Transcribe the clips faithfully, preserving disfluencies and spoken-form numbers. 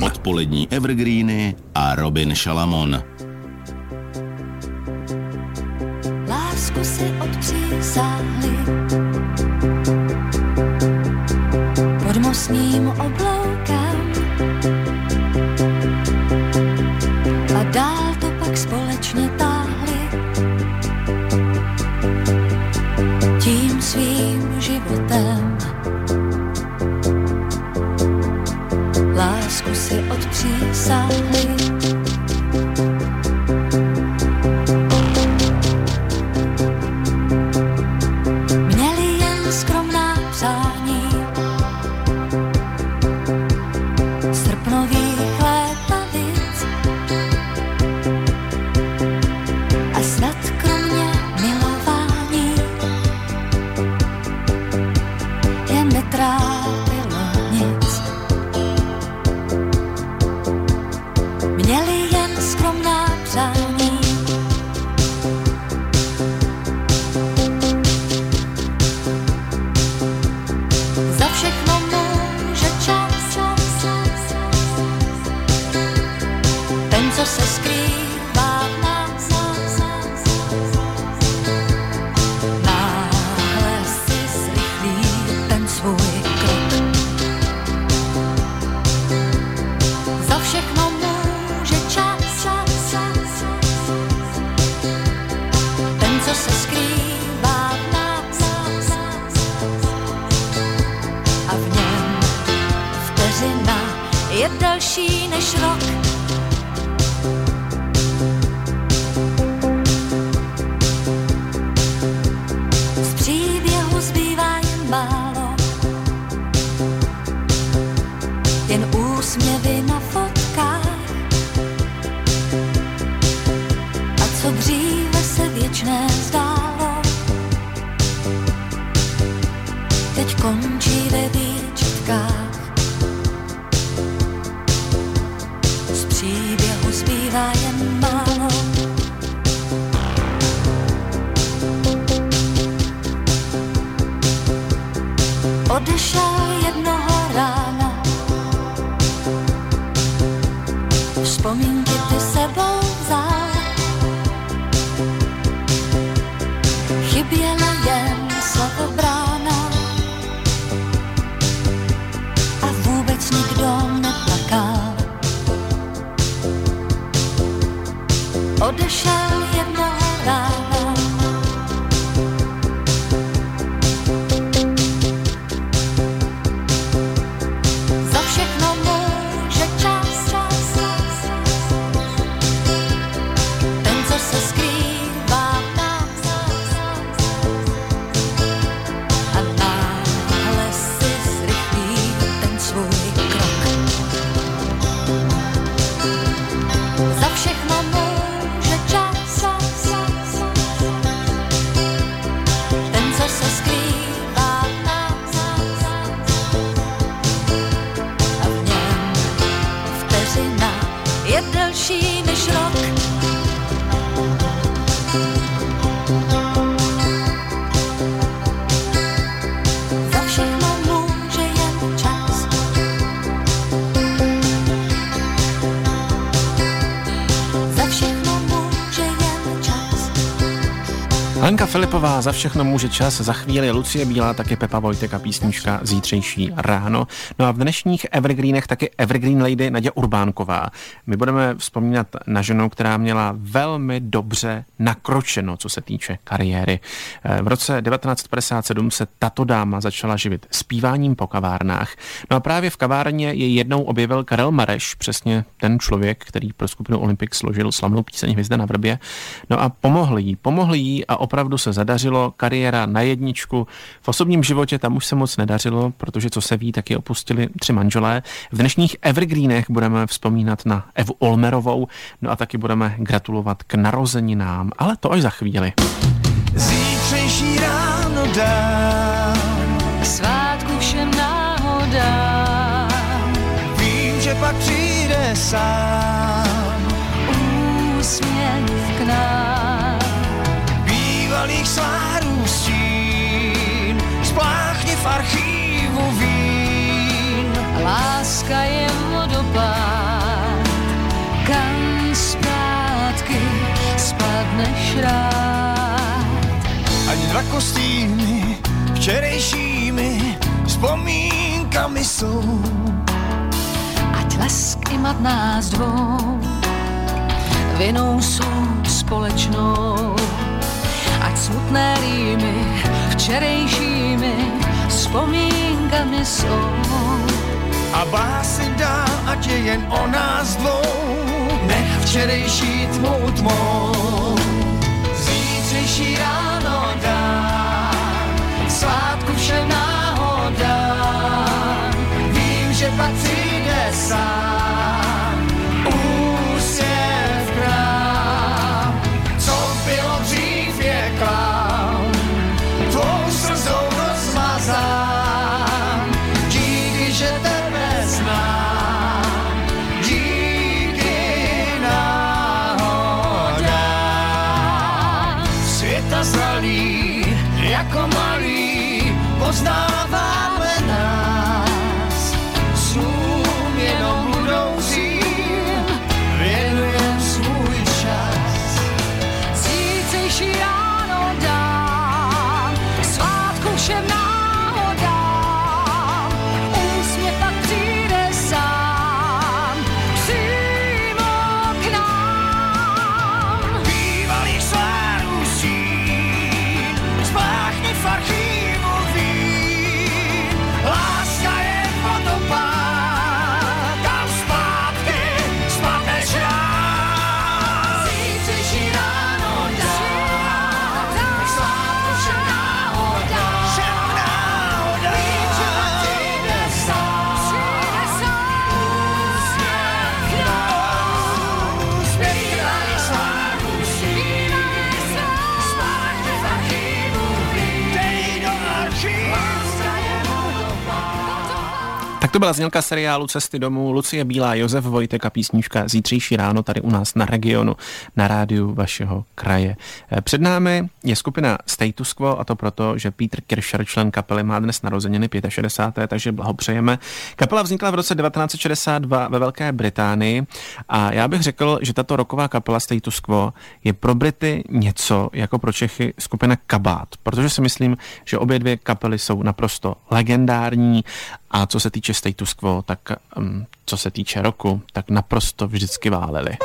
Odpolední evergreeny a Robin Šalamon. Lásku si odpřísáhli pod mostním obloukem a dál to pak společně táhli tím svým životem. Lásku si odpřísáhli měli jen skromná přání srpnových létavic a snad kromě milování je netrápilo nic. Měli jen skromná přání za všechno může čas, ten, co se skrývá v nás, náhle si zrychlí ten svůj krok. Za všechno může čas, ten, co se skrývá v nás a v něm vteřina je delší než rok. Z příběhu zbývá jen málo, jen úsměvy na fotkách a co dříve se věčné zdálo, teď končí ve výčitkách. Z příběhu zbývá jen málo, odešel jednoho rána, vzpomínky ty sebou vzal, chyběla jen svatobrána a vůbec nikdo neplakal. Odešel jednoho rána, za všechno může čas, ten, co se skrývá v nás a náhle si zrychlí ten svůj krok. Za všechno může čas, ten, co se skrývá v nás a v něm vteřina je delší než rok. Za všechno může jen čas, za všechno může jen čas. Lenka Filipová, Za všechno může čas, za chvíli Lucie Bílá, taky Pepa Vojtek a písnička Zítřejší ráno. No a v dnešních evergreenech taky evergreen lady Naďa Urbánková. My budeme vzpomínat na ženu, která měla velmi dobře nakročeno, co se týče kariéry. V roce devatenáct padesát sedm se tato dáma začala živit zpíváním po kavárnách. No a právě v kavárně je jednou objevil Karel Mareš, přesně ten člověk, který pro skupinu Olympic složil slavnou píseň Hvězda na vrbě. No a pomohl jí, pomohl jí a opravdu se zadařilo, kariéra na jedničku. V osobním životě tam už se moc nedařilo, protože co se ví, taky opustili tři manželé. V dnešních evergreenech budeme vzpomínat na Evu Olmerovou, no a taky budeme gratulovat k narozeninám, ale to až za chvíli. Zítřejší ráno dám, Svátku všem náhodám, vím, že pak přijde sám. úsměv k nám. Bývalých svárů stín, spláchni v archívu vín. Láska je vodopád, kam zpátky spadneš rád. Ať dva kostýmy včerejšími vzpomínkami jsou. Ať lesk i mat nás dvou vinou jsou společnou. Ať smutné rýmy včerejšími vzpomínkami jsou. A básy dál, ať je jen o nás dvou, nech včerejší tmou tmou. Zítřejší ráno dám, svátku všem náhodám. Vím, že pak přijde sám, úsměv k nám. Co bylo dřív je klám, tvou slzou rozmazám. Díky, že tebe znám, díky náhodám. Světa zralý, jako malý, poznáváme nás. Snům jenom budoucím věnujem svůj čas. Zítřejší ráno dám, svátku všem náhodám. Úsměv pak přijde sám, přímo k nám. Bývalých slávů stín, spláchni v archívu vín. Láska je vodopád, kam zpátky spadneš rád. Zítřejší ráno dám, svátku všem náhodám. Všem náhodám. Vím, že pak přijde sám, úsměv k nám. Bývalých slávů stín, spláchni v archívu vín. Dej do archívu. Tak to byla znělka seriálu Cesty domů, Lucie Bílá, Josef Vojtek a písnička Zítřejší ráno tady u nás na Regionu, na rádiu vašeho kraje. Před námi je skupina Status Quo, a to proto, že Peter Kircher, člen kapely, má dnes narozeniny šedesát pět, takže blahopřejeme. Kapela vznikla v roce devatenáct set šedesát dva ve Velké Británii a já bych řekl, že tato rocková kapela Status Quo je pro Brity něco jako pro Čechy skupina Kabát, protože si myslím, že obě dvě kapely jsou naprosto legendární a co se týče Status Quo, tak um, co se týče roku, tak naprosto vždycky váleli.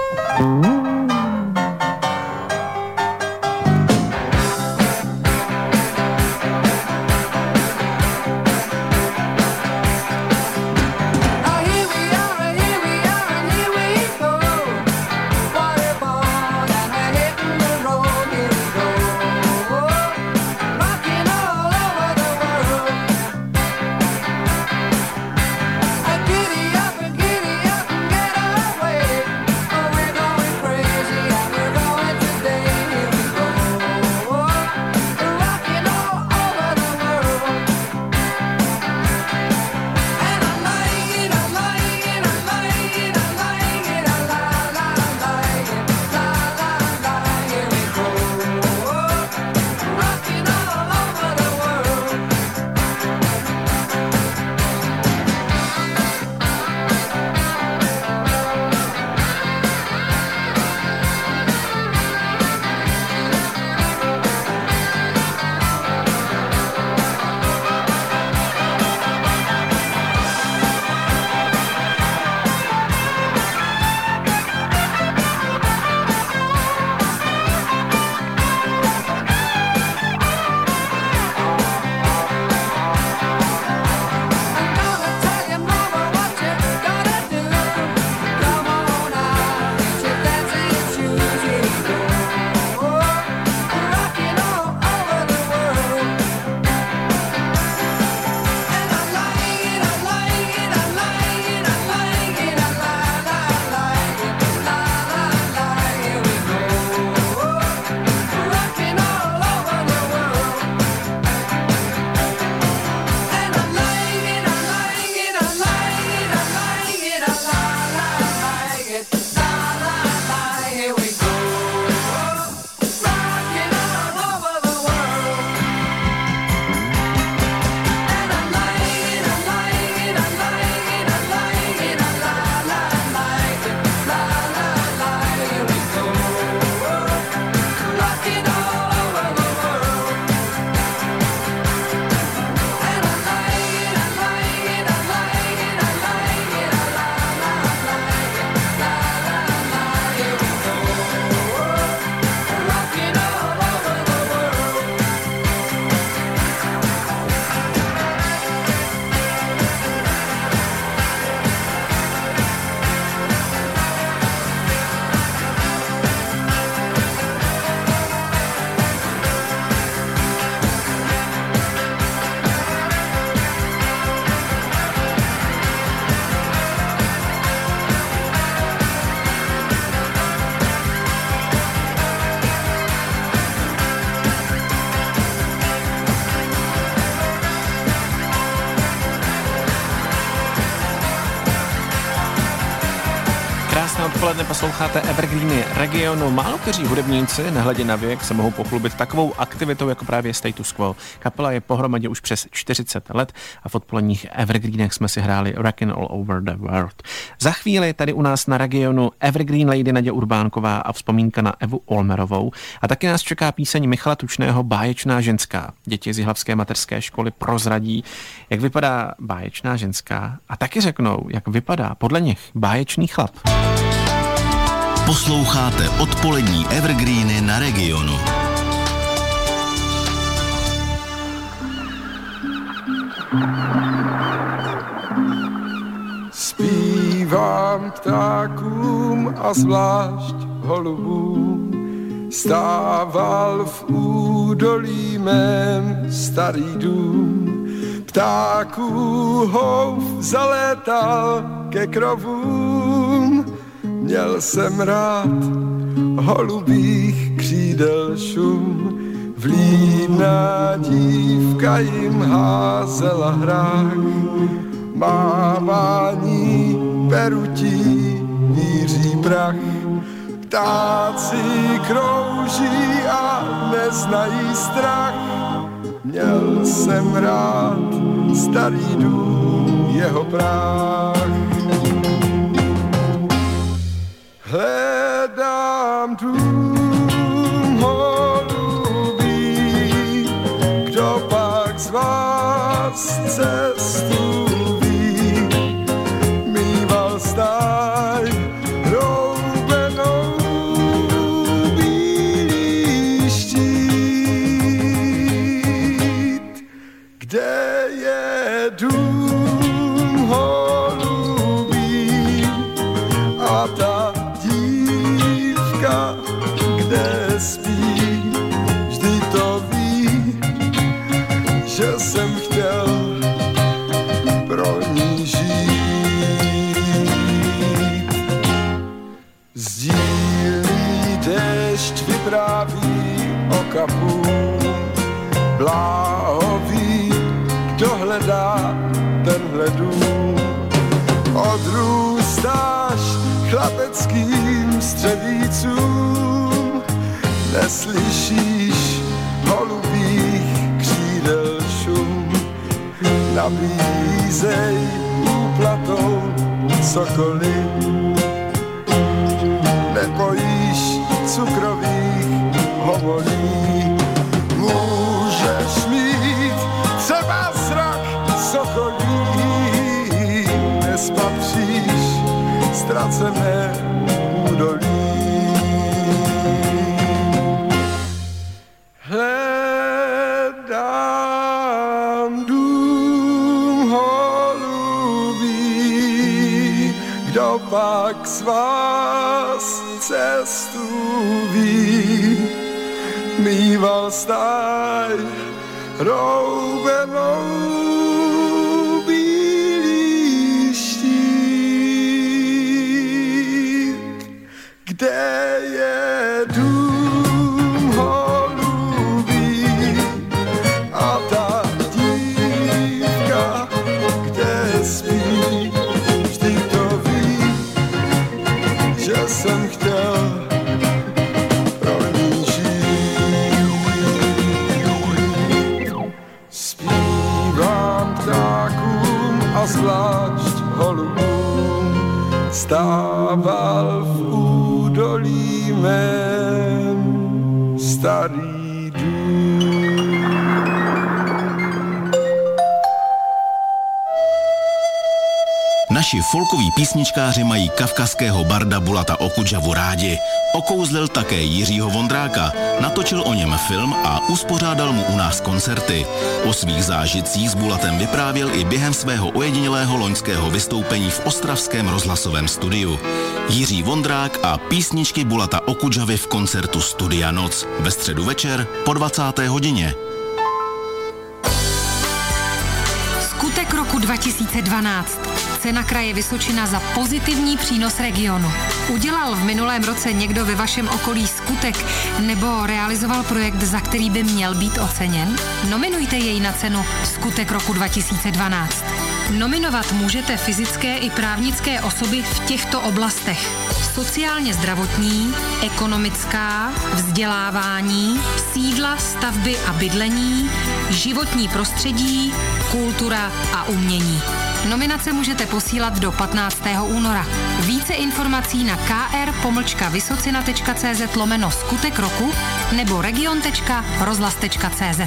Giddy up and get away, or we're going crazy. krásné odpoledne, posloucháte Evergreeny regionu. Málo kteří hudebníci, nehledě na věk, se mohou pochlubit takovou aktivitou jako právě Status Quo. Kapela je pohromadě už přes čtyřicet let a v odpoledních Evergreenech jsme si hráli Rockin' All Over the World. Za chvíli tady u nás na regionu Evergreen Lady Naděja Urbánková a vzpomínka na Evu Olmerovou. A taky nás čeká píseň Michala Tučného Báječná ženská. Děti z Jihlavské mateřské školy prozradí, jak vypadá báječná ženská a taky řeknou, jak vypadá podle nich báječný chlap. Posloucháte odpolední Evergreeny na regionu. Zpívám ptákům a zvlášť holubům, stával v údolí mém starý dům. Ptáků houf zalétal ke krovům, měl jsem rád holubých křídel šum. Vlídná dívka jim házela hrách, mávání perutí míří prach. Ptáci krouží a neznají strach, měl jsem rád starý dům, jeho práh. Hledám dům holubý, kdo pak z vás cestu ví, mýval stáj roubenou bílý štít. Kde je dům holubý a ta dívka, kde spí, vždy to ví, že jsem chtěl pro ní žít. Sdílí déšť vypráví o kapu, bláhový, kdo hledá tenhle dům. Odrůstáš chlapeckým střevícům, neslyšíš holubých křídel šum. Nabízej úplatou sokoly, nebojíš cukrových homolí. Můžeš mít třeba zrak sokolí, nespatříš ztracené údolí. Hledám dům holubý, kdo pak z vás cestu ví, mýval stáj roubenou bílý štít. Kde je dům holubý a ta dívka, kde spí, vždy to ví, že jsem chtěl pro ní žít. Zpívám ptákům a zvlášť holubům, stával v údolí mém starý dům. Naši folkoví písničkáři mají kavkazského barda Bulata Okudžavu rádi. Okouzlil také Jiřího Vondráka, natočil o něm film a uspořádal mu u nás koncerty. O svých zážitcích s Bulatem vyprávěl i během svého ojedinělého loňského vystoupení v ostravském rozhlasovém studiu. Jiří Vondrák a písničky Bulata Okudžavy v koncertu Studia Noc ve středu večer po dvacáté hodině. Skutek roku dva tisíce dvanáct. Cena kraje Vysočina za pozitivní přínos regionu. Udělal v minulém roce někdo ve vašem okolí skutek nebo realizoval projekt, za který by měl být oceněn? Nominujte jej na cenu Skutek roku dva tisíce dvanáct. Nominovat můžete fyzické i právnické osoby v těchto oblastech. sociálně zdravotní, ekonomická, vzdělávání, sídla, stavby a bydlení, životní prostředí, kultura a umění. Nominace můžete posílat do patnáctého února. Více informací na kr pomlčka vysocina tečka cz lomeno skutek roku nebo region tečka rozhlas tečka cz.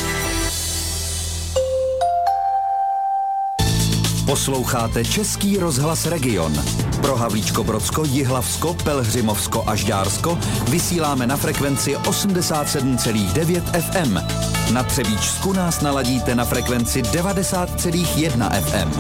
Posloucháte Český rozhlas Region. Pro Havlíčko-Brodsko, Jihlavsko, Pelhřimovsko a Žďársko vysíláme na frekvenci osmdesát sedm celá devět ef em. Na Třebíčsku nás naladíte na frekvenci devadesát celá jedna ef em.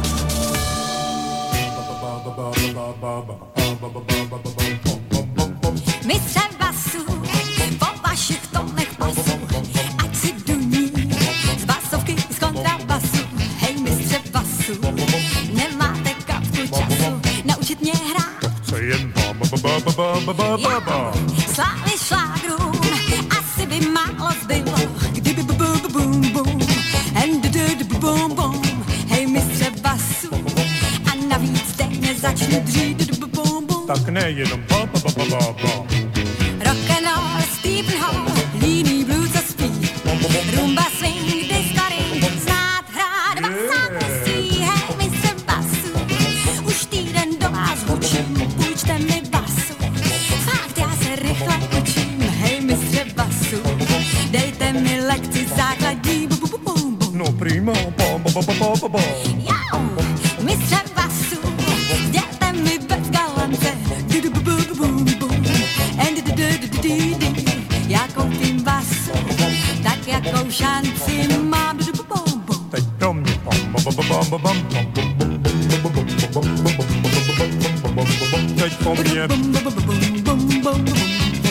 Mistře basu, po vašich tónech basu, ať si duní z basovky, z kontrabasu. Hej mistře basu, nemáte kapku času naučit mě hrát. Co jen Sláli šlágrům, asi by málo zbylo, kdyby bum bum bum, and bum bum. Hej mistře basu, a navíc teď nezačnu dřít bum bum. tak nejenom ba ba ba ba ba ba. Rock'n'roll, Stephen Hall, líný blues a zpí, rumba, swing, disco ring, znát hrát vás sám musí. Hej mistře basu, už týden do vás hučím, půjčte mi basu, fakt já se rychle učím. Hej mistře basu, dejte mi lekci základní, bu, bu, bu, bu, bu. No prima ba ba ba ba ba ba ba. Jau, mistře basu, dělte mi bez galance, du, du, bu, bu, bu, bu, bu. And du, du, du, du, du, du. Já koupím basu, tak jakou šanci mám, du, du, bu, bu, bu. Teď pro mě ba ba ba ba ba ba ba. Teď po mně Bum, bum, bum, bum, bum, bum, bum.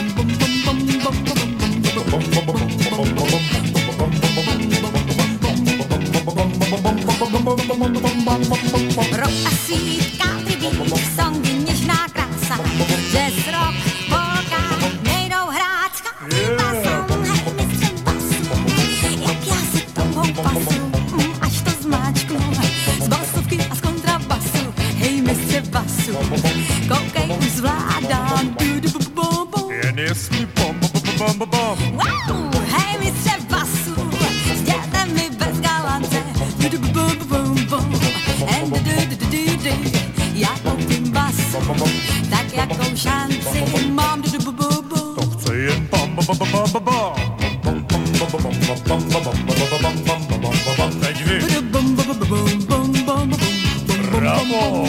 Rock a sweet country beat, songy něžná krása, jazz, rock, polka, nejdou hrát s country basou. Hej mistře basu, jak já si tomu pasu, mm, až to zmáčknu, z basovky a z kontrabasu. Hej mistře basu, koukej, už zvládám, du, du, bu, bu, bu. jen jestli ba ba ba ba ba ba. Wow, hej mistře basu, sdělte mi bez galance, du, du, bu, bu, bu, bu. And du, du, du, du, du. Já koupím basu, tak jakou šanci mám, du, du, bu, bu, bu. To chce jen ba ba ba ba ba ba. Teď vy. Bum, bum, bum, bum, bum, bum, bum. Bravo.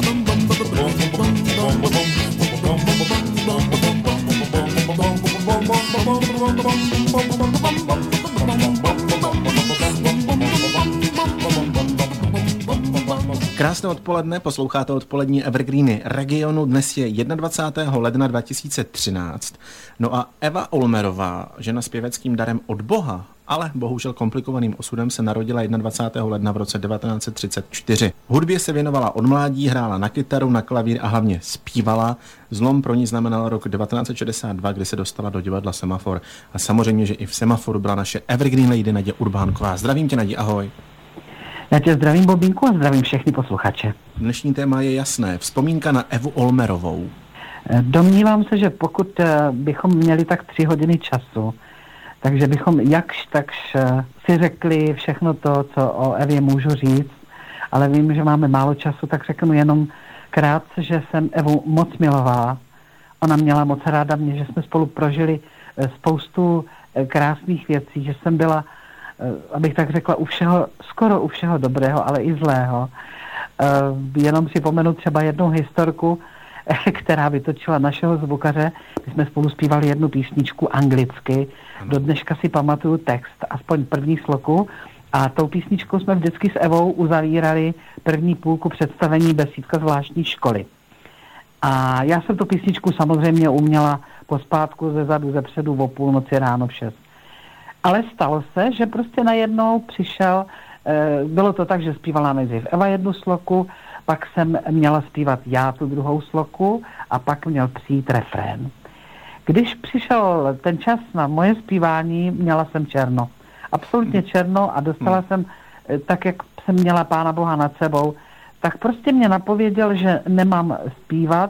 Krásné odpoledne, posloucháte odpolední Evergreeny Regionu. Dnes je dvacátého prvního ledna dva tisíce třináct. No a Eva Olmerová, žena s pěveckým darem od Boha, ale bohužel komplikovaným osudem, se narodila dvacátého prvního ledna v roce devatenáct set třicet čtyři. Hudbě se věnovala od mládí, hrála na kytaru, na klavír a hlavně zpívala. Zlom pro ní znamenal rok devatenáct set šedesát dva, kdy se dostala do divadla Semafor. A samozřejmě, že i v Semaforu byla naše Evergreen lady Naděja Urbánková. Zdravím tě, Nadě, ahoj. Já tě zdravím, Bobínku, a zdravím všechny posluchače. Dnešní téma je jasné. Vzpomínka na Evu Olmerovou. Domnívám se, že pokud bychom měli tak tři hodiny času, takže bychom jakž takž si řekli všechno to, co o Evě můžu říct, ale vím, že máme málo času, tak řeknu jenom krátce, že jsem Evu moc milovala. Ona měla moc ráda mě, že jsme spolu prožili spoustu krásných věcí, že jsem byla, abych tak řekla, u všeho, skoro u všeho dobrého, ale i zlého. Jenom si pomenu třeba jednu historku, která vytočila našeho zvukaře. My jsme spolu zpívali jednu písničku anglicky. Do dneška si pamatuju text, aspoň první sloku. A tou písničkou jsme vždycky s Evou uzavírali první půlku představení Besídka zvláštní školy. A já jsem tu písničku samozřejmě uměla pospátku ze zadu, ze předu, o půlnoci, ráno v šest. Ale stalo se, že prostě najednou přišel, bylo to tak, že zpívala nejdřív Eva jednu sloku, pak jsem měla zpívat já tu druhou sloku a pak měl přijít refrén. Když přišel ten čas na moje zpívání, měla jsem černo. Absolutně černo a dostala hmm. jsem, tak jak jsem měla Pána Boha nad sebou, tak prostě mě napověděl, že nemám zpívat,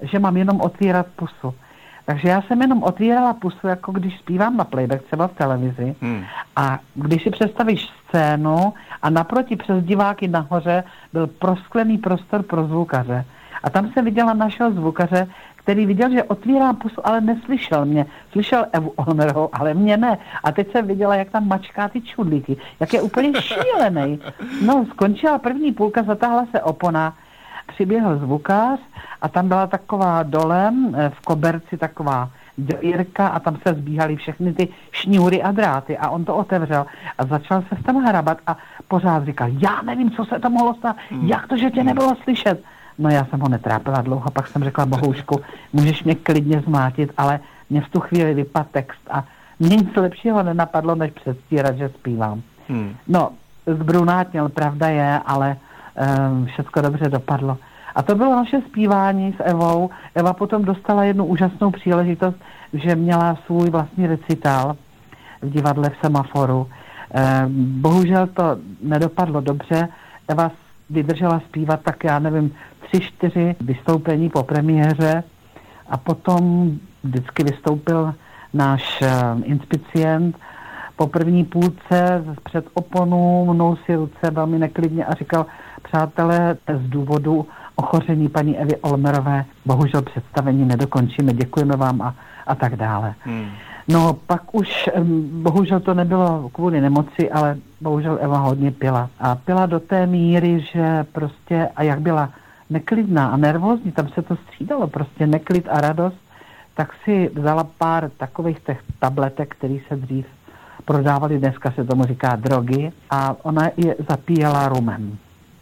že mám jenom otvírat pusu. Takže já jsem jenom otvírala pusu, jako když zpívám na playback, třeba v televizi. Hmm. A když si představíš scénu a naproti přes diváky nahoře byl prosklený prostor pro zvukaře. A tam jsem viděla našeho zvukaře, který viděl, že otvírám pusu, ale neslyšel mě. Slyšel Evu Olmerovou, ale mě ne. A teď jsem viděla, jak tam mačká ty čudlíky. Jak je úplně šílený. No, skončila první půlka, zatáhla se opona, přiběhl zvukář a tam byla taková dolem v koberci taková dírka a tam se zbíhaly všechny ty šňůry a dráty a on to otevřel a začal se tam hrabat a pořád říkal, já nevím, co se tam mohlo stát, jak to, že tě nebylo slyšet. No já jsem ho netrápila dlouho, pak jsem řekla, Bohoušku, můžeš mě klidně zmátit, ale mě v tu chvíli vypadl text a mě nic lepšího nenapadlo, než předstírat, že zpívám. Hmm. No, zbrunátněl, pravda je, ale um, všecko dobře dopadlo. A to bylo naše zpívání s Evou. Eva potom dostala jednu úžasnou příležitost, že měla svůj vlastní recitál v divadle v Semaforu. Um, bohužel to nedopadlo dobře. Eva vydržela zpívat tak, já nevím, tři, čtyři vystoupení po premiéře a potom vždycky vystoupil náš uh, inspicient po první půlce před oponu, mnou si ruce velmi neklidně a říkal, přátelé, z důvodu ochoření paní Evy Olmerové, bohužel představení nedokončíme, děkujeme vám a, a tak dále. Hmm. No pak už, bohužel to nebylo kvůli nemoci, ale bohužel Eva hodně pila. A pila do té míry, že prostě, a jak byla neklidná a nervózní, tam se to střídalo, prostě neklid a radost, tak si vzala pár takových těch tabletek, které se dřív prodávali, dneska se tomu říká drogy, a ona je zapíjela rumem.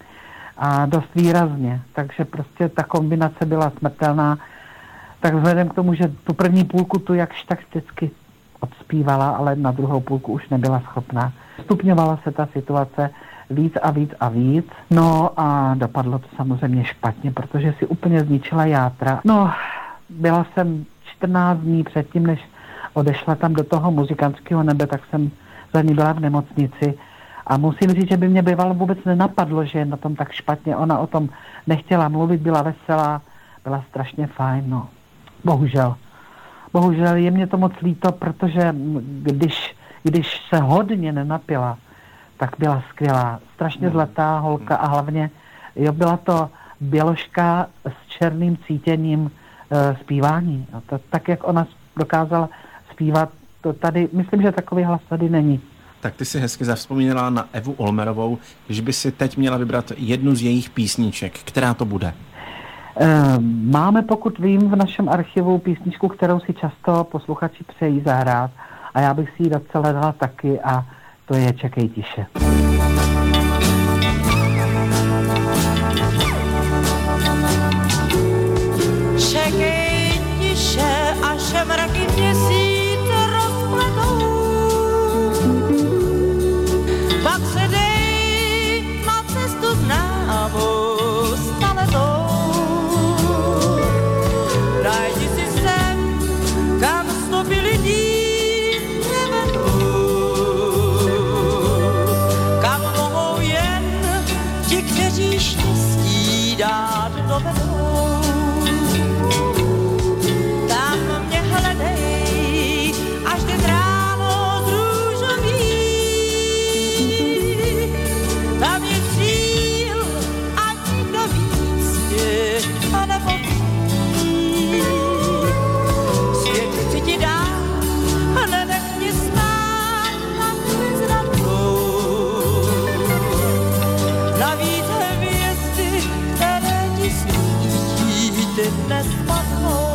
A dost výrazně, takže prostě ta kombinace byla smrtelná. Tak vzhledem k tomu, že tu první půlku tu jakž tak vždycky odspívala, ale na druhou půlku už nebyla schopná. Stupňovala se ta situace víc a víc a víc. No a dopadlo to samozřejmě špatně, protože si úplně zničila játra. No, byla jsem čtrnáct dní předtím, než odešla tam do toho muzikantského nebe, tak jsem za ní byla v nemocnici. A musím říct, že by mě bývalo vůbec nenapadlo, že je na tom tak špatně. Ona o tom nechtěla mluvit, byla veselá, byla strašně fajn, no. Bohužel. Bohužel je mě to moc líto, protože když, když se hodně nenapila, tak byla skvělá. Strašně zlatá holka a hlavně jo, byla to běložka s černým cítěním e, zpívání. A to, tak, jak ona dokázala zpívat, to tady, myslím, že takový hlas tady není. Tak ty si hezky zavzpomínala na Evu Olmerovou, když by si teď měla vybrat jednu z jejich písniček. Která to bude? Máme, pokud vím, v našem archivu písničku, kterou si často posluchači přejí zahrát a já bych si ji docela dala taky a to je Čekej tiše. Čekej tiše, až mraky měsíc rozpletou, pak se dej na cestu známou staletou. Najdi si sem, kam stopy lidí nevedou, kam mohou jen ti, kteří štěstí dát dovedou. Tam mě hledej, až jde ráno z růžový. Tam je cíl a nikdo víc mě nepotří. Svět chci ti dát a nenech mě stát nad bezradnou. Navíc hvězdy, které ti svítí, ty dnes padnou.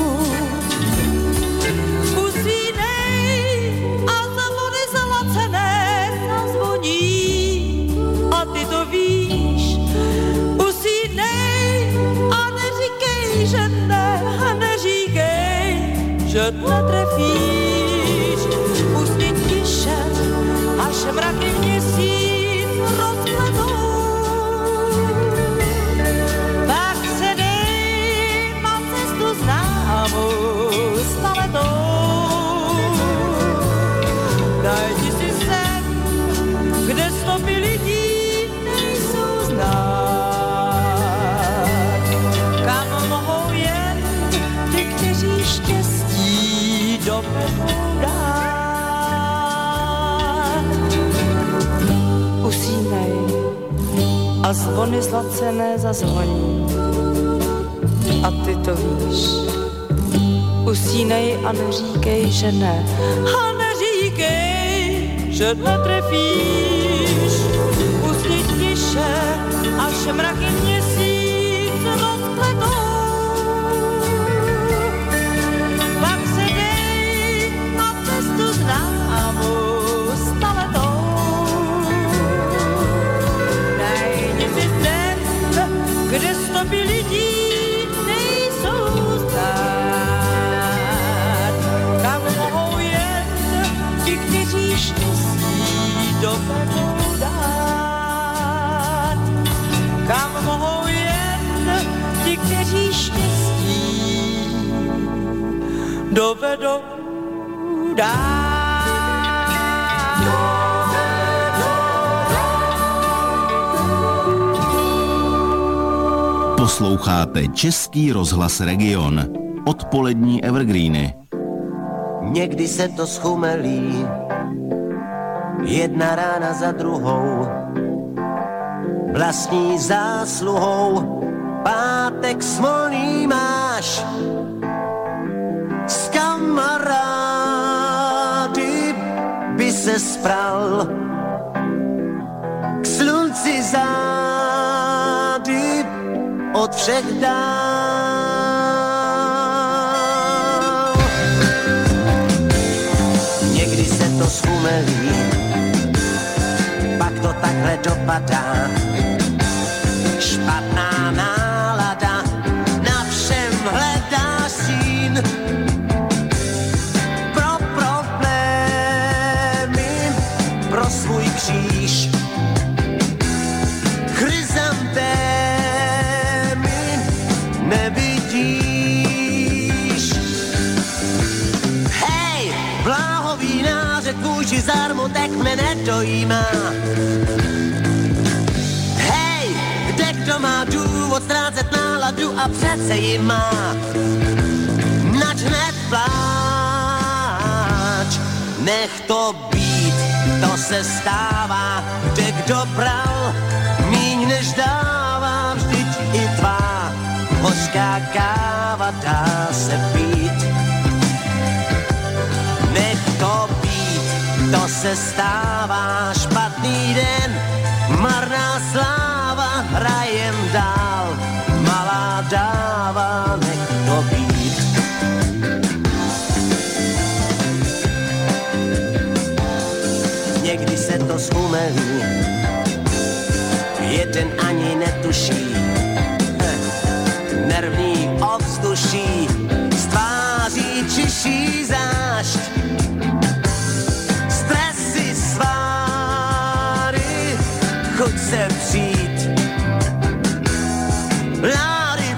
Usínej a za vody zlacené zazvoní a ty to víš. Usínej a neříkej, že ne, a neříkej, že netrefíš. Usni tiše, až mraky měsíc rozpletou. Pak se dej na cestu známou staletou. Najdi si sem, kde stopy lidí nejsou znát, kam mohou jen dovedou dát. Usínej a zvony zlacené zazvoní. A ty to víš. Usínej a neříkej, že ne. A neříkej, že netrefíš. Usni tiše, až mraky měsíc rozpletou. Pak se dej na cestu známou staletou. Najdi si ten, kde stopy lidí nejsou znát. Kam mohou jen ti, kteří štěstí dovedou dát. Kam mohou jen ti, kteří štěstí dovedou dát. Posloucháte Český rozhlas Region. Odpolední evergreeny. Někdy se to schumelí, jedna rána za druhou, vlastní zásluhou, pátek smolný máš. S kamarády by se spral, k slunci zády od všech dál. Někdy se to schumelí, pak to takhle dopadá. Špatná nálada, na všem hledá stín. Pro problémy, pro svůj kříž. Chryzantémy nevidíš. Hej, bláhový nářek vůči zarmutek mne nedojímá. Hej, kde kdo má důvod ztrácet náladu a přece ji má. Nač hned pláč, nech to být, to se stává. Kde kdo bral, míň než dává, vždyť i tvá hořká káva dá se pít. Nech to být, to se stává, špatný den, marná sláva, hrajem dál, malá dáva, nech to být. Někdy se to schumelí, jeden ani netuší, nervní ovzduší, z tváří čiší zášť. Stresy, sváry, chuť se přijít. Láry,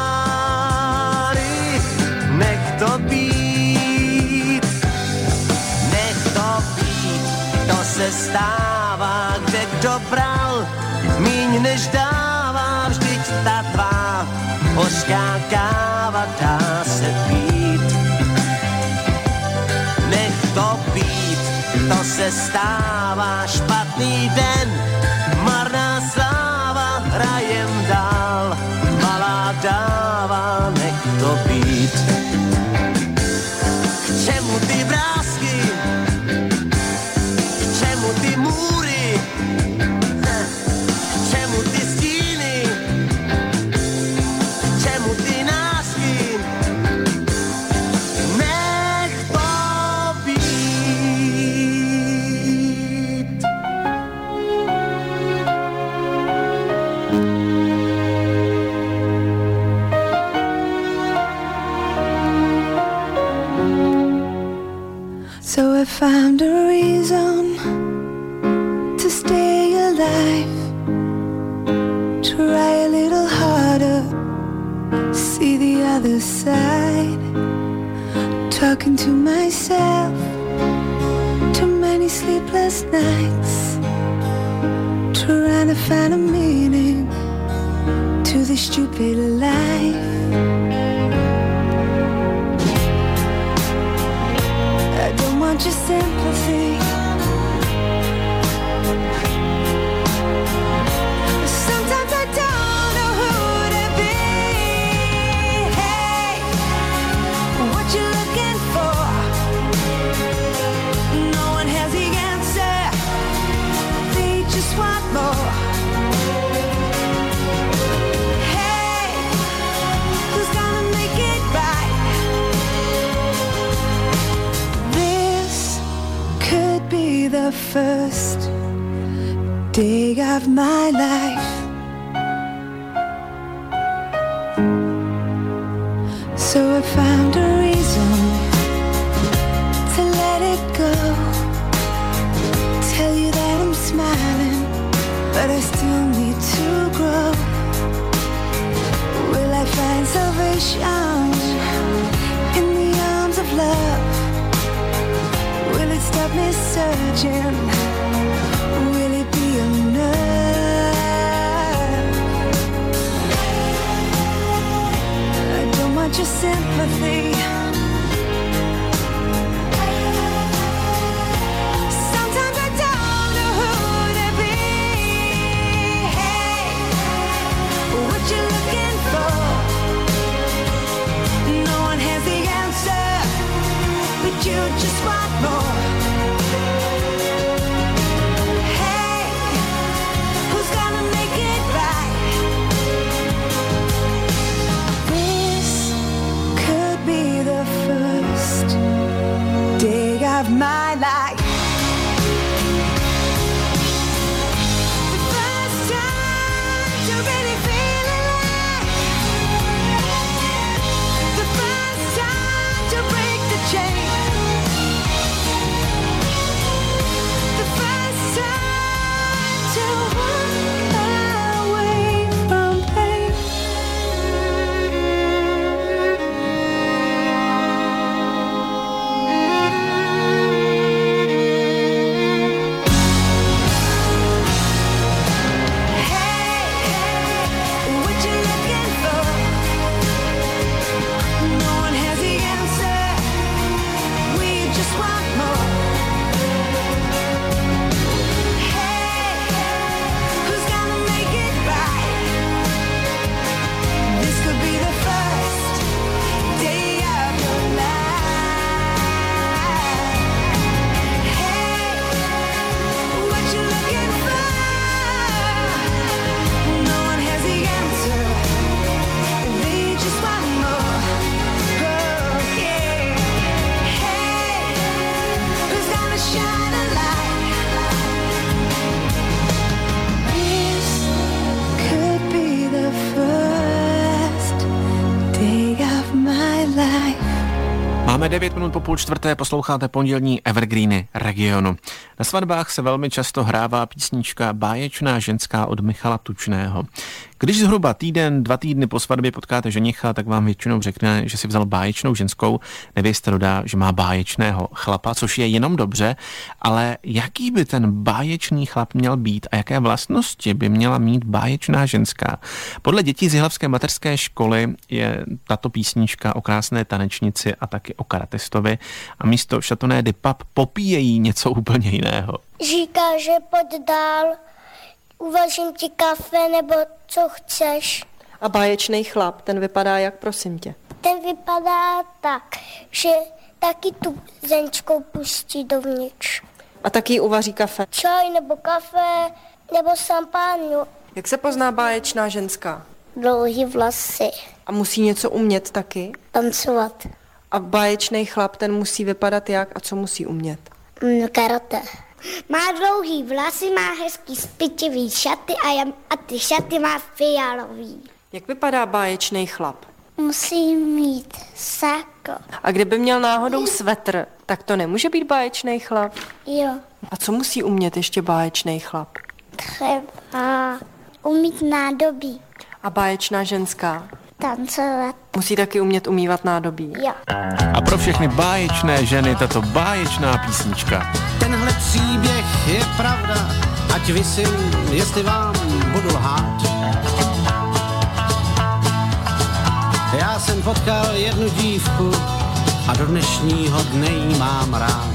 páry, nech to být. Nech to být, to se stává, kde kdo bral, míň než dává, vždyť ta tvá hořká káva dá se pít. Nech to být, to se stává, špatný den, marná sláva, hrajem dál, malá dáva, nech to být. K čemu ty vrásky, k čemu ty můry, k čemu ty stíny, k čemu ty násky, nech to být. So I found a reason to stay alive. Try a little harder, see the other side. Talking to myself, too many sleepless nights. Trying to find a meaning to this stupid life. first day of my life. So I found a reason to let it go. Tell you that I'm smiling, but I still need to grow. Will I find salvation in the arms of love? Will it stop me searching? Will it be enough? I don't want your sympathy. Sometimes I don't know who to be. Hey, what you looking for? No one has the answer, but you just want more. Hey, who's gonna make it right? This could be the first day of my life. The first time to really feel alive. The first time to break the chain. The first time to walk away from pain. Hey, what you looking for? No one has the answer. We just want more. Hey, who's gonna make it right? This could be the first day of your life. Hey, what you looking for? No one has the answer. They just want more. Oh, yeah. Hey, who's gonna shine a light? This could be the first day of my life. Máme devět minut po půl čtvrté, posloucháte pondělní Evergreeny regionu. Na svatbách se velmi často hrává písnička Báječná ženská od Michala Tučného. Když zhruba týden, dva týdny po svatbě potkáte ženicha, tak vám většinou řekne, že si vzal báječnou ženskou, nevěsta dodá, že má báječného chlapa, což je jenom dobře, ale jaký by ten báječný chlap měl být a jaké vlastnosti by měla mít báječná ženská? Podle dětí z jihlavské mateřské školy je tato písnička o krásné tanečnici a taky o karatistovi a místo Chateauneuf du Pape popíjejí něco úplně jiného. Říká, že pojď dál, uvařím ti kafe nebo co chceš. A báječný chlap, ten vypadá jak, prosím tě? Ten vypadá tak, že taky tu ženskou pustí dovnitř. A taky uvaří kafe? Čaj nebo kafe nebo šampánu. Jak se pozná báječná ženská? Dlouhý vlasy. A musí něco umět taky? Tancovat. A báječný chlap, ten musí vypadat jak a co musí umět? Mm, karate. Má dlouhý vlasy, má hezký spytivý šaty a, já, a ty šaty má fialový. Jak vypadá báječný chlap? Musí mít sáko. A kdyby měl náhodou svetr, tak to nemůže být báječný chlap? Jo. A co musí umět ještě báječný chlap? Třeba umít nádobí. A báječná ženská? Tancovat. Musí taky umět umývat nádobí. Jo. A pro všechny báječné ženy tato báječná písnička. Tenhle příběh je pravda, ať visím, jestli vám budu lhát. Já jsem potkal jednu dívku a do dnešního dne jí mám rád.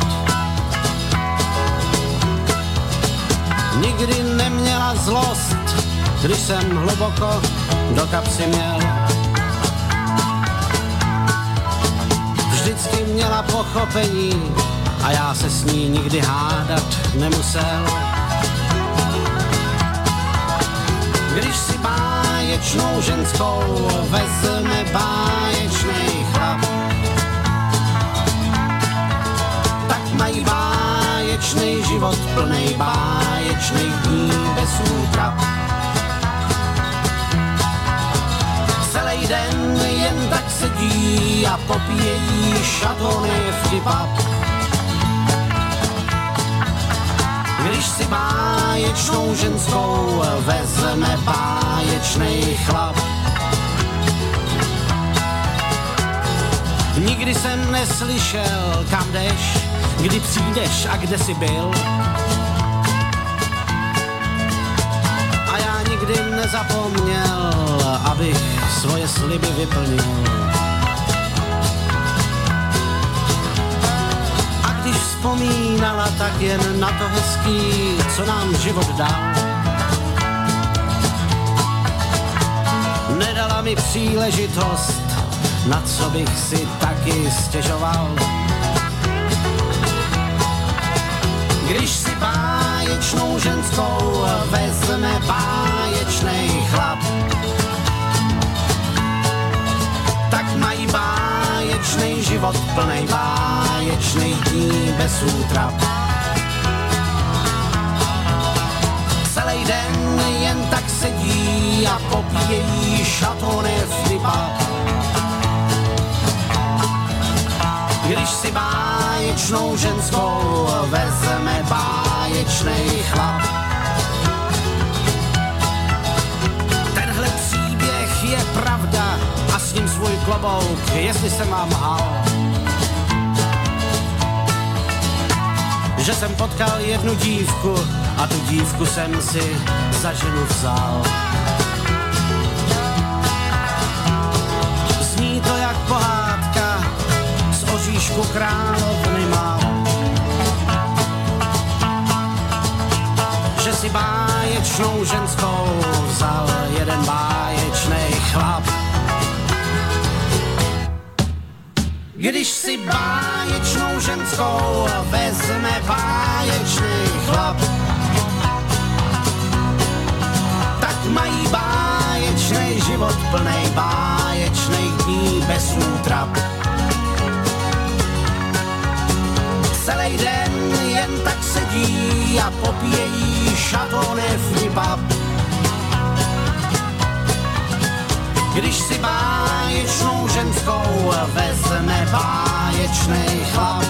Nikdy neměla zlost, když jsem hluboko do kapsy měl. Vždycky měla pochopení a já se s ní nikdy hádat nemusel. Když si báječnou ženskou vezme báječnej chlap, tak mají báječnej život plnej báječných dní bez útrap. Celý den jen tak sedí a popíjejí šatony vtipa. Když si báječnou ženskou vezme báječnej chlap. Nikdy jsem neslyšel, kam jdeš, kdy přijdeš a kde jsi byl. A já nikdy nezapomněl, abych svoje sliby vyplnil. A když vzpomínala, tak jen na to hezký, co nám život dal. Nedala mi příležitost, na co bych si taky stěžoval. Když si báječnou ženskou vezme báječnej chlap, tak mají báječnej život plnej báječnej dní bez útrap. Celý den jen tak sedí a popíjejí šatony vtipa. Když si báječnou ženskou vezme báječnej chlap. Tenhle příběh je pravda a s ním svůj klobouk, jestli jsem vám lhal. Že jsem potkal jednu dívku a tu dívku jsem si za ženu vzal. Zní to jak pohádka, Oříšku královny má, že si báječnou ženskou vzal jeden báječnej chlap. Když si báječnou ženskou vezme báječnej chlap, tak mají báječnej život plnej báječnej dní bez útrap. Celý den jen tak sedí a popíjejí šatony vtipa. Když si báječnou ženskou vezme báječnej chlap.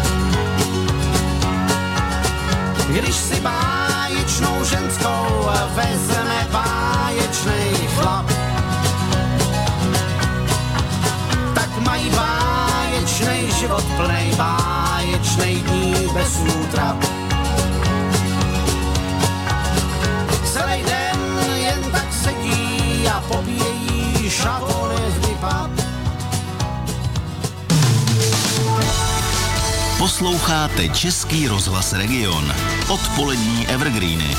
Když si báječnou ženskou vezme báječnej chlap, tak mají báječnej život plnej báječnej dní bez útrap. Celý den jen tak sedí a popíjejí šatony vtipa. Posloucháte Český rozhlas Region. Odpolední evergreeny.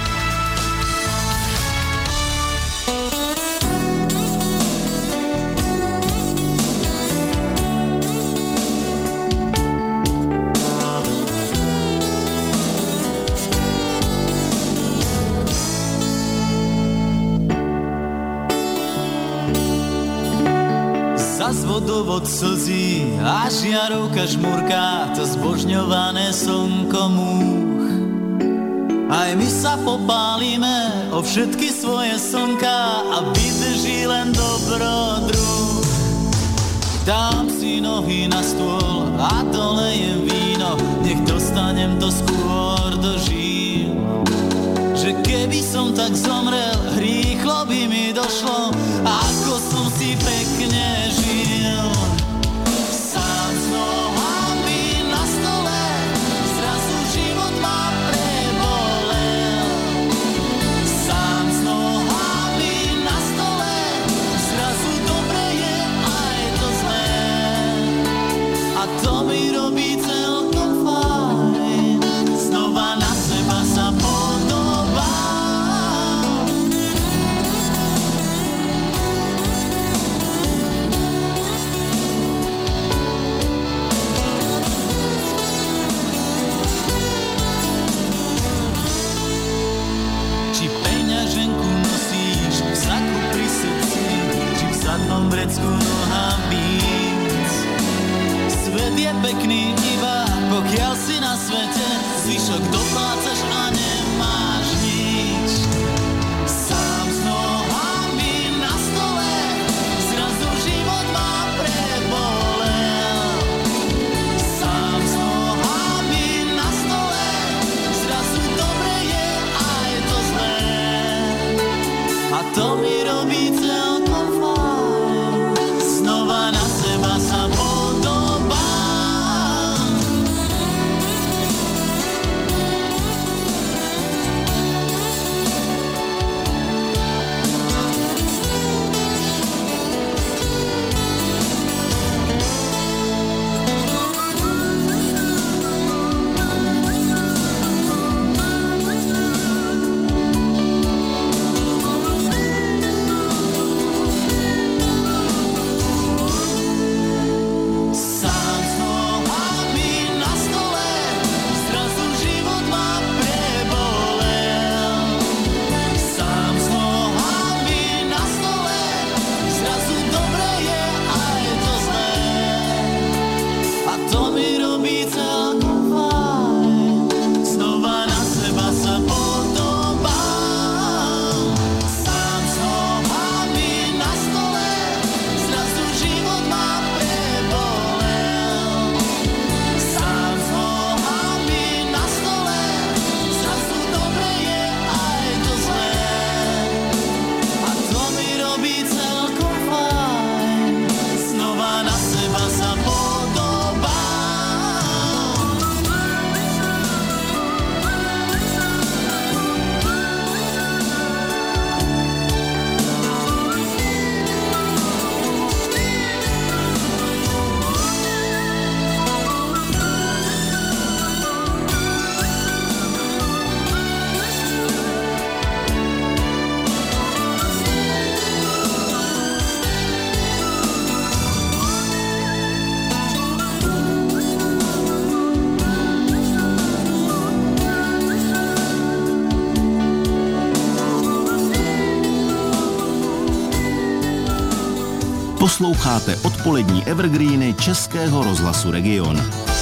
Vodovod slzí a žiarovka žmurká, to zbožňované slnko múch. Aj my sa popálime o všetky svoje slnka a vydrží len dobrodruh. Dám si nohy na stôl a dolejem víno, nech dostanem to skôr do žíl. Že keby som tak zomrel, rýchlo by mi došlo, ako som si pekne žil. Sám s nohami na stole, zrazu život ma prebolel. Sám s nohami na stole, zrazu dobre je aj to zlé. A to mi robí celkom fajn, znova na seba sa podobá. Posloucháte odpolední evergreeny Českého rozhlasu Region.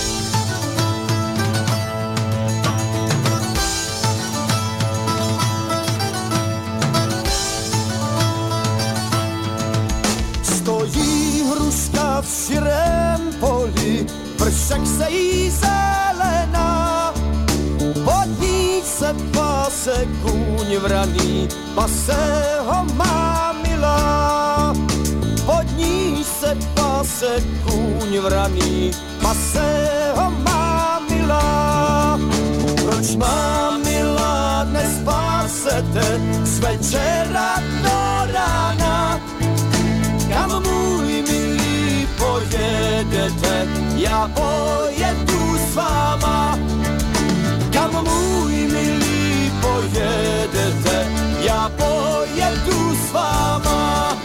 Stojí hruška v širém poli, vršek se jí zelená. Pod ní se pase kůň vraný, pase ho má milá. Pod ní se pase kůň vraný, pase ho má milá. Proč má milá dnes pásete z večera do rána? Kam můj milý pojedete, já pojedu s váma. Kam můj milý pojedete, já pojedu s váma.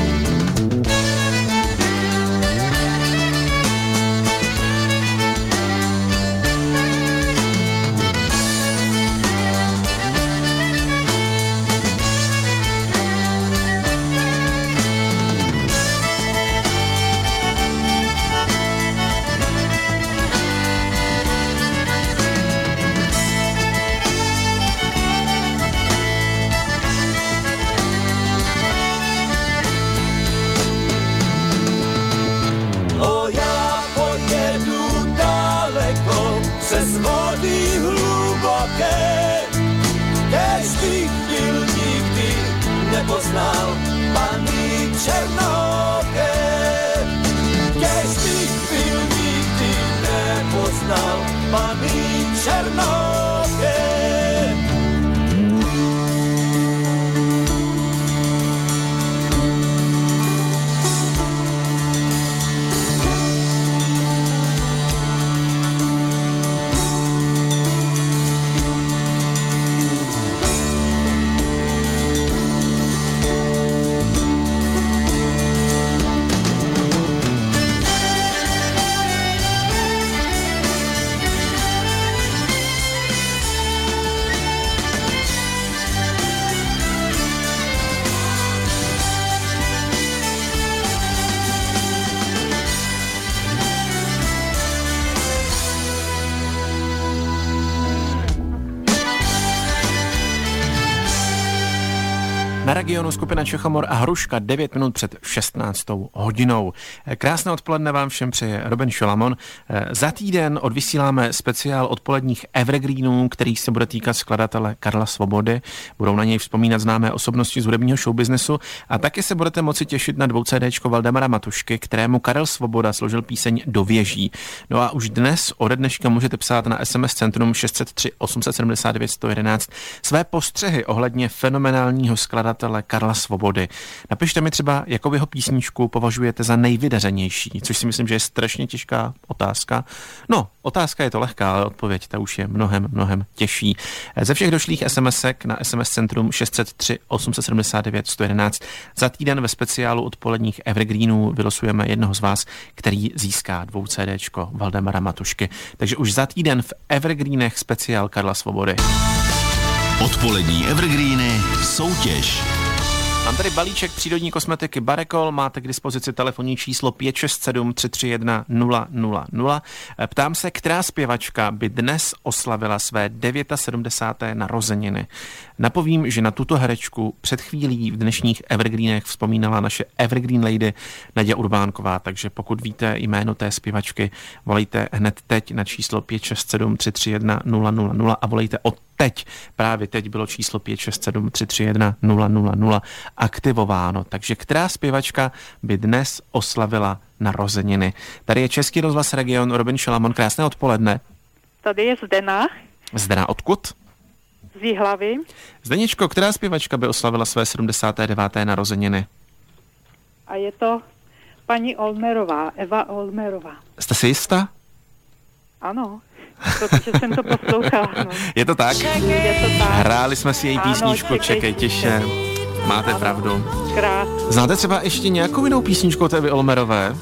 Přes vody hluboké, kéž bych byl nikdy nepoznal Panny Černoké. Kéž bych byl nikdy nepoznal Panny Černoké. Na Regionu skupina Čechomor a Hruška devět minut před šestnáctou hodinou. Krásné odpoledne vám všem přeje Robin Šolamon. Za týden odvysíláme speciál odpoledních evergreenů, který se bude týkat skladatele Karla Svobody. Budou na něj vzpomínat známé osobnosti z hudebního showbiznesu a taky se budete moci těšit na dvou CDčko Valdemara Matušky, kterému Karel Svoboda složil píseň Do věží. No a už dnes, ode dneška můžete psát na es em es centrum šest set tři osm set sedmdesát devět sto jedenáct své postřehy ohledně fenomenálního skladatele Karla Svobody. Napište mi třeba, jakou jeho písničku považujete za nejvydařenější, což si myslím, že je strašně těžká otázka. No, otázka je to lehká, ale odpověď ta už je mnohem, mnohem těžší. Ze všech došlých SMSek na es em es centrum šest set tři osm set sedmdesát devět sto jedenáct za týden ve speciálu odpoledních evergreenů vylosujeme jednoho z vás, který získá dvou CDčko Valdemara Matušky. Takže už za týden v evergreenech speciál Karla Svobody. Odpolední evergreeny soutěž. Mám tady balíček přírodní kosmetiky Barekol, máte k dispozici telefonní číslo pět šest sedm tři tři jedna nula nula nula. Ptám se, která zpěvačka by dnes oslavila své sedmdesáté deváté narozeniny. Napovím, že na tuto herečku před chvílí v dnešních evergreenech vzpomínala naše evergreen lady Naděja Urbánková, takže pokud víte jméno té zpěvačky, volejte hned teď na číslo pět šest sedm tři tři jedna nula nula nula a volejte od teď. Právě teď bylo číslo pět šest sedm tři tři jedna nula nula nula aktivováno. Takže která zpěvačka by dnes oslavila narozeniny? Tady je Český rozhlas Region, Robin Šalamon, krásné odpoledne. Tady je Zdena. Zdena odkud? Z Jihlavy. Zdeničko, která zpěvačka by oslavila své sedmdesáté deváté narozeniny? A je to paní Olmerová, Eva Olmerová. Jste si jistá? Ano, protože jsem to poslouchala. No. Je to tak? Je to tak. Hráli jsme si její Ano, písničku čekej, Čekej tiše. Máte ano, pravdu. Krásný. Znáte třeba ještě nějakou jinou písničku od Evy Olmerové?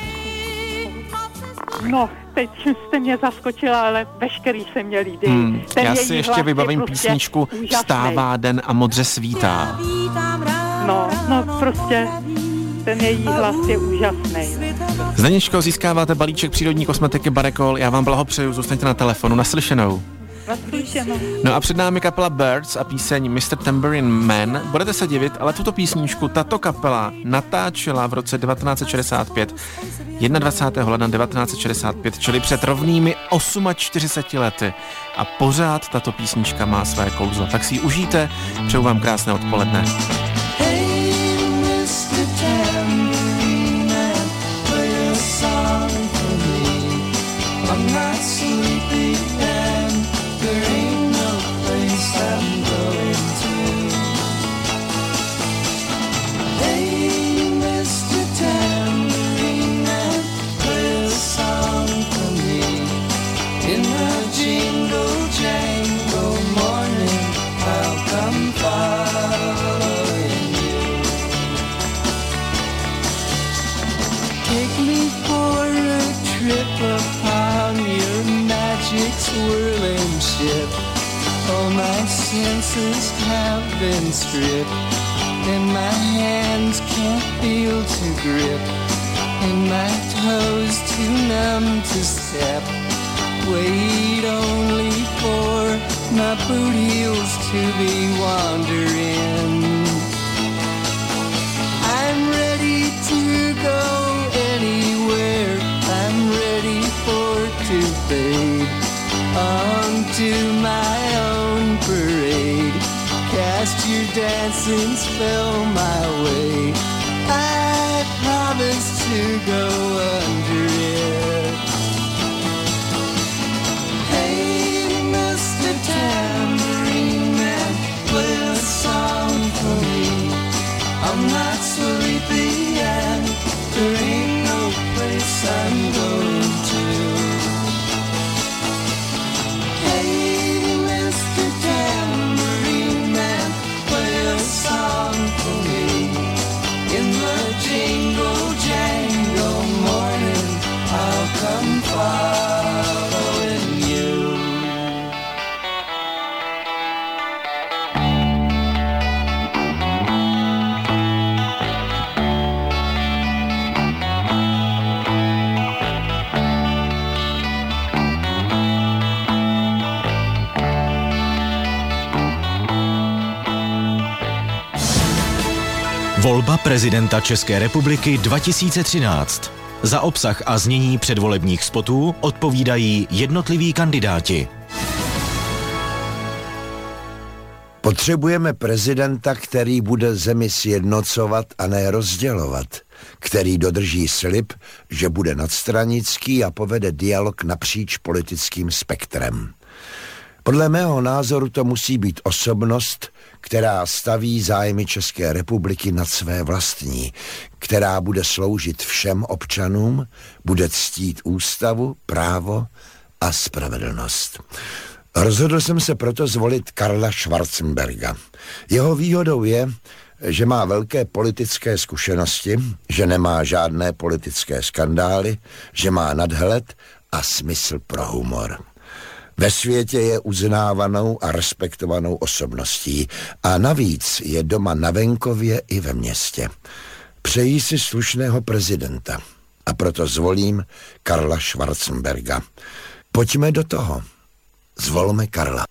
No, teď jste mě zaskočila, ale veškerý se mě líbí. Hmm, já si ještě vybavím prostě písničku úžasnej. Vstává den a modře svítá. No, no prostě ten její hlas je úžasný. Zdeničko, získáváte balíček přírodní kosmetiky Barekol, já vám blahopřeju, zůstaňte na telefonu, naslyšenou. No a před námi kapela Birds a píseň mister Tambourine Man. Budete se divit, ale tuto písničku tato kapela natáčela v roce devatenáct set šedesát pět, dvacátého prvního ledna devatenáct set šedesát pět, čili před rovnými čtyřiceti osmi lety. A pořád tato písnička má své kouzlo. Tak si ji užijte, přeju vám krásné odpoledne. Swirling ship, all my senses have been stripped, and my hands can't feel to grip, and my toes too numb to step. Wait only for my boot heels to be wandering. I'm ready to go anywhere, I'm ready for to fade onto my own parade. Cast your dancing spell my way. I promise to go under it. Hey, mister Tambourine Man, play a song for me. I'm not sleepy and there ain't no place I'm going to. Jingle jangle morning, I'll come following you. Volba prezidenta České republiky dva tisíce třináct. Za obsah a znění předvolebních spotů odpovídají jednotliví kandidáti. Potřebujeme prezidenta, který bude zemi sjednocovat a ne rozdělovat, který dodrží slib, že bude nadstranický a povede dialog napříč politickým spektrem. Podle mého názoru to musí být osobnost, která staví zájmy České republiky nad své vlastní, která bude sloužit všem občanům, bude ctít ústavu, právo a spravedlnost. Rozhodl jsem se proto zvolit Karla Schwarzenberga. Jeho výhodou je, že má velké politické zkušenosti, že nemá žádné politické skandály, že má nadhled a smysl pro humor. Ve světě je uznávanou a respektovanou osobností a navíc je doma na venkově i ve městě. Přeji si slušného prezidenta a proto zvolím Karla Schwarzenberga. Pojďme do toho. Zvolme Karla.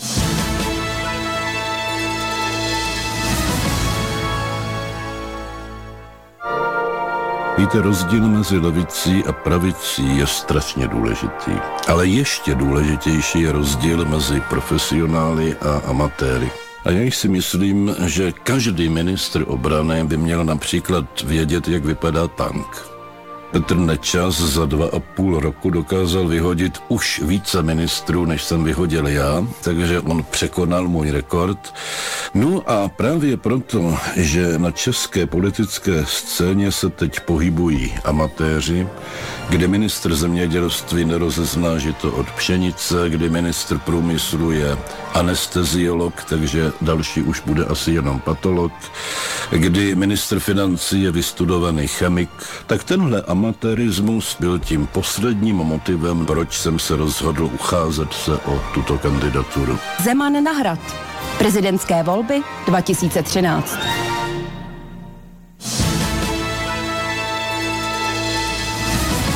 Víte, rozdíl mezi levicí a pravicí je strašně důležitý. Ale ještě důležitější je rozdíl mezi profesionály a amatéry. A já si myslím, že každý ministr obrany by měl například vědět, jak vypadá tank. Petr Nečas za dva a půl roku dokázal vyhodit už více ministrů, než jsem vyhodil já, takže on překonal můj rekord. No a právě proto, že na české politické scéně se teď pohybují amatéři, kdy ministr zemědělství nerozezná žito od pšenice, kdy ministr průmyslu je anesteziolog, takže další už bude asi jenom patolog, kdy ministr financí je vystudovaný chemik, tak tenhle amatérismus byl tím posledním motivem, proč jsem se rozhodl ucházet se o tuto kandidaturu. Zeman na hrad. Prezidentské volby dva tisíce třináct.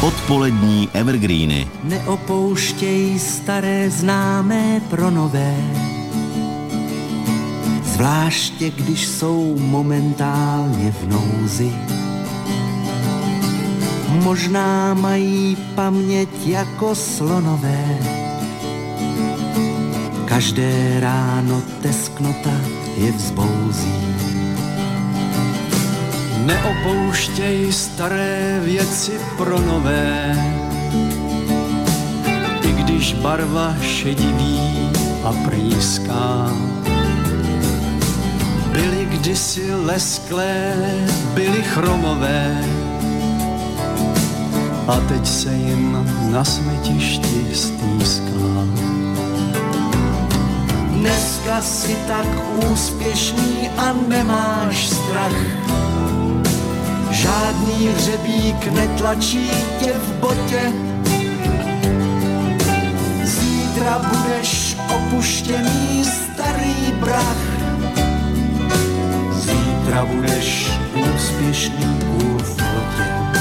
Odpolední evergreeny. Neopouštěj staré známé pro nové, zvláště když jsou momentálně v nouzi. Možná mají paměť jako slonové, každé ráno tesknota je vzbouzí. Neopouštěj staré věci pro nové, i když barva šediví a prýská. Byly kdysi lesklé, byly chromové, a teď se jim na smetišti stýská. Dneska si tak úspěšný a nemáš strach, žádný hřebík netlačí tě v botě. Zítra budeš opuštěný starý brach, zítra budeš úspěšný kůl v lotě.